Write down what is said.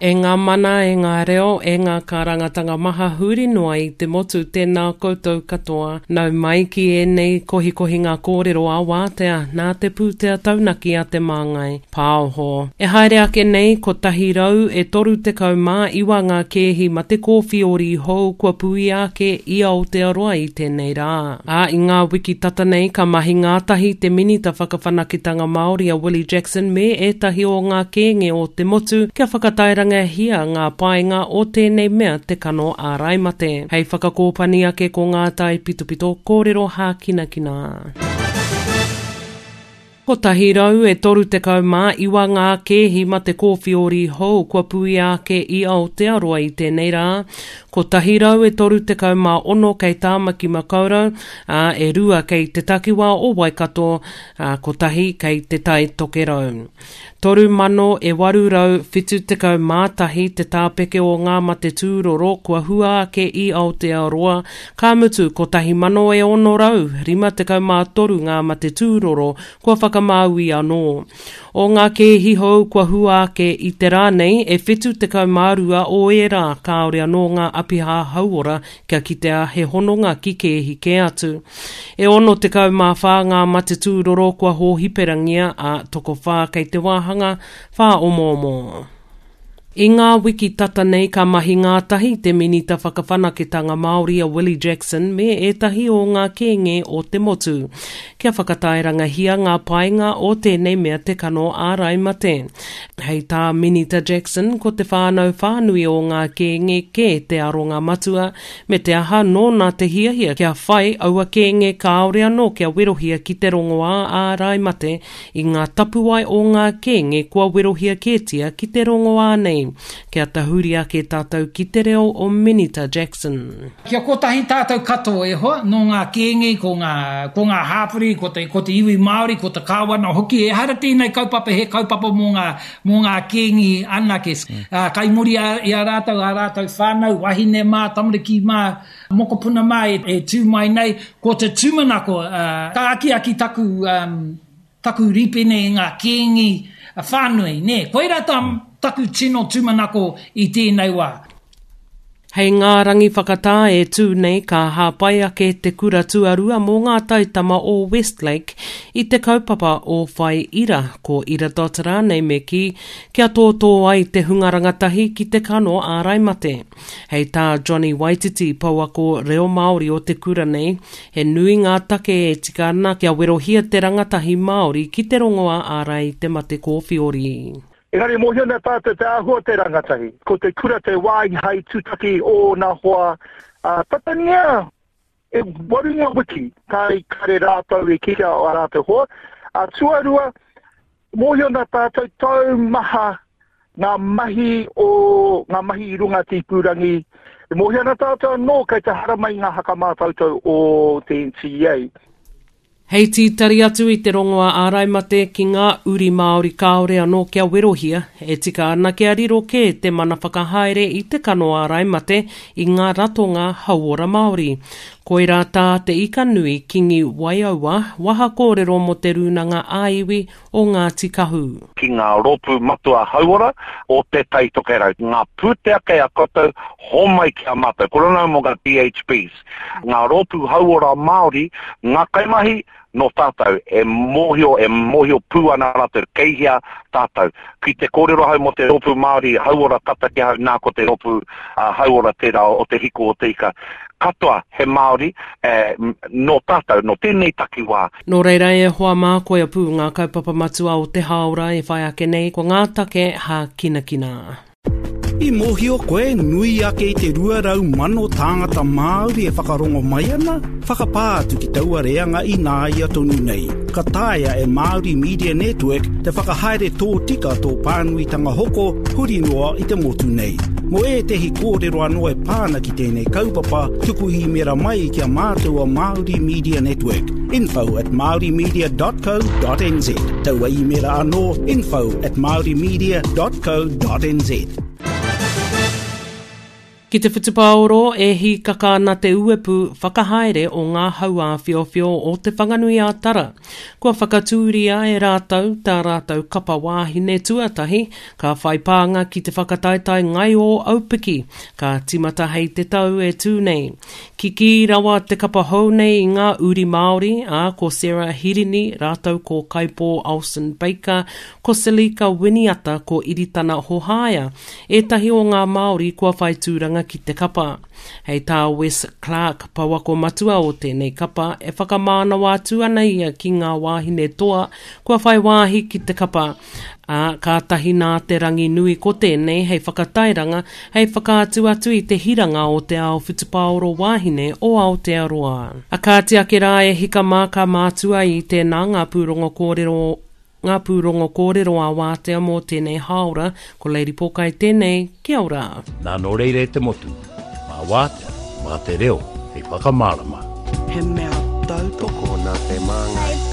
E ngā mana, e ngā reo, e ngā kārangatanga maha huri noa I te motu tēnā koutou katoa. Nau mai ki e nei kohi ngā kōrero a wātea, nā te pūtea taunaki a te māngai. Pāoho. E haere ake nei ko tahi rau e toru te kaumā iwa ngā kēhi ma te kōwhiori hou kua pui ake I Aotearoa I tēnei rā. A I ngā wiki tata nei ka mahi ngātahi te minita whakawhanakitanga Māori a Willie Jackson me e tahi o ngā kēnge o te motu kia whakatairanga hia ngā painga o tēnei mea te kano a Raimate. Hei whakakōpani ake ko ngā tai pitupito kōrero hākinakina. Ko tahi rau e toru te kaumā iwa ngā kēhi ma te kōwhiori hou kua pui ake I Aotearoa I tēnei rā. Ko tahi rau e toru te kaumā ono kei tāmaki makaurau, e rua kei te takiwā o Waikato, ko tahi kei te tai tokerau. Toru mano e waru rau whitu te kaumātahi te tāpeke o ngā mate tūroro kua hua ake I Aotearoa. Ka mutu ko tahi mano e ono rau, rima te kaumātoru ngā mate tūroro kua whakamaui anō. O ngā kēhi hou kua hua ake I te rānei e whitu te kaumārua o e rā kaore anō ngā apiha hauora kia kitea he hononga ki kēhi ke atu. E ono te kaumāwhā ngā mate tūroro kua hōhiperangia a toko whā kei te wāhanga whā omomo. I ngā wiki tata nei ka mahi ngātahi te minita whakawhanakitanga Māori a Willie Jackson me e tahi o ngā kēnge o te motu. Kia whakatairanga hia ngā painga o tēnei mea te kano a Raimate. Hei tā minita Jackson ko te whānau whānui o ngā kēnge ke te aronga matua me te aha nōna te hiahia kia whai aua kēnge kaore anō kia wirohia ki te rongoa a Raimate I ngā tapuai o ngā kēnge kua wirohia kētia ki te rongoa nei. Kia tahuri ake tātou ki te reo o Minita Jackson. Kia kotahi tātou katoa e hoa, no ngā kēngi, ko ngā hāpuri, ko te iwi Māori, ko te kāwana hoki, e hara tēnei kaupapa, he kaupapa mō ngā kēngi anake. Kai muri I a rātou whānau, wahine mā, tamariki mā, mokopuna mā, e tū mai nei, ko te tūmanako, ka aki taku ripene ngā kēngi whānui, ne, koe rata taku tino tūmanako I tēnei wā. Hei ngā rangi whakatā e tū nei ka hāpai ake te kura tuarua mō ngā taitama o Westlake I te kaupapa o Whai Ira ko Ira Totara nei me kia tōtō ai te hungarangatahi ki te kano a Raimate. Hei tā Johnny Waititi pauako reo Māori o te kura nei, he nui ngā take e tika ana kia wirohia te rangatahi Māori ki te rongoa a Rai te mate kōwhiori. Engari mōhiona tātou te āhua te rangatahi. Ko te kura te wāi hei tūtaki o nā hoa. Tatania e warunga wiki kai kare rātou e kika o a rātou hoa. Tuarua, mōhiona tātou tau maha ngā mahi I runga tipurangi. Mōhiona tātou no kei te haramai ngā hakamātautou o te NCA. Hei tītari atu I te rongoa a Raimate ki ngā uri Māori kaore anō kia wirohia, e tika ana kia riro ke te mana whakahaere I te kano a Raimate I ngā ratonga hauora Māori. Koe rā tā te ika nui kingi waiaua, waha kōrero mo te runanga āiwi o Ngāti Kahu. Ki ngā ropu matua hauora o te taitokerau. Ngā pūtea kei a koutou, homai ki a mātou. Korona mo ngā DHBs. Ngā ropu hauora Māori, ngā kaimahi, no tātou, e mohio pūana rātou, keihia tātou. Ki te kōrero hau mo te ropu Māori, hauora tata ki hau nā ko te ropu hauora tērā o te hiko o te ika. Katoa he Māori, no tātou, no tēnei takiwā. Nō reira e hoa mā koe apu ngā kaupapa matua o te haora e whai ake nei, ko ngā take ha kinakina. I mohio koe nui ake I te 200,000 tāngata Māori e whakarongo mai ana, whakapātu ki taua reanga I nā ia tonu nei. Ka tāia e Māori Media Network te whakahaere tō tika tō pānuitanga hoko huri noa I te motu nei. Mo e tehi kōrero anō e pāna ki tēnei kaupapa tukuhi mera mai ki a mātua Māori Media Network. info@maorimedia.co.nz Taua I mera anō info@maorimedia.co.nz Ki te whutupāoro e hi kaka na te uepu whakahaere o ngā haua whiowhio o te whanganui a tara. Kua whakatūria e rātau tā rātau kapa wāhine tuatahi, ka whaipānga ki te whakataitai ngai o aupiki, ka timata hei te tau e tūnei. Ki rawa te kapa hou nei i ngā uri Māori, ko Sarah Hirini, rātau ko Kaipo Alson Baker, ko Selika Winiata ko Iritana Hohaia, e tahi o ngā Māori kua whaitūranga ki te kapa. Hei tā Wes Clark pawako matua o tēnei kapa, e whakamāna wātua nei ia ki ngā wāhine toa, kua whai wāhi ki te kapa. Ka tahi nā te rangi nui ko tēnei, hei whakatairanga, hei whakaatu atu i te hiranga o te ao whutupāoro wāhine o Aotearoa. Ka te ake rā e hika māka mātua i tēnā ngā pūrongo kōrero a wātea mō tēnei haora, ko Lady Pokai tēnei, kia ora. Nā no reire te motu, mā wātea, mā te reo, hei whakamārama. He mea tautoko nā te māngai.